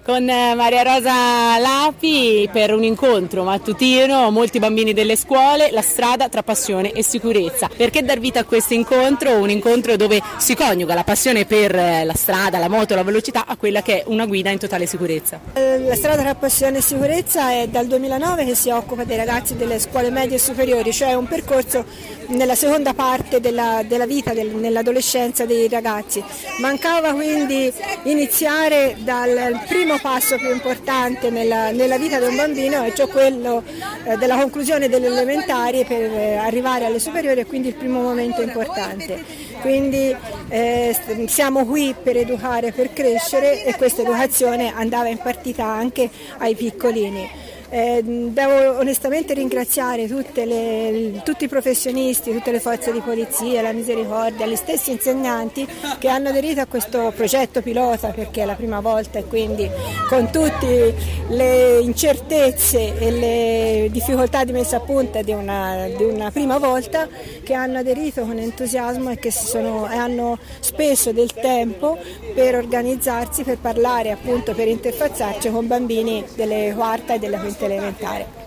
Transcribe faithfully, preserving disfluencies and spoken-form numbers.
con Maria Rosa Lapi per un incontro mattutino, molti bambini delle scuole, la strada tra passione e sicurezza. Perché dar vita a questo incontro? Un incontro dove si coniuga la passione per la strada, la moto, la velocità a quella che è una guida in totale sicurezza. La strada tra passione e sicurezza è dal duemilanove che si occupa dei ragazzi delle scuole medie e superiori, cioè un percorso nella seconda parte della, della vita, del, nell'adolescenza dei ragazzi. Mancava quindi iniziare dal primo passo più importante nella, nella vita di un bambino, e cioè quello eh, della conclusione delle elementari per eh, arrivare alle superiori, e quindi il primo momento importante. Quindi eh, siamo qui per educare, per crescere, e questa educazione andava impartita anche ai piccolini. Eh, devo onestamente ringraziare tutte le, tutti i professionisti, tutte le forze di polizia, la Misericordia, gli stessi insegnanti che hanno aderito a questo progetto pilota, perché è la prima volta, e quindi con tutte le incertezze e le difficoltà di messa a punto di una, di una prima volta, che hanno aderito con entusiasmo e che si sono, e hanno speso del tempo per organizzarsi, per parlare, appunto, per interfacciarci con bambini delle quarta e della quinta elementare.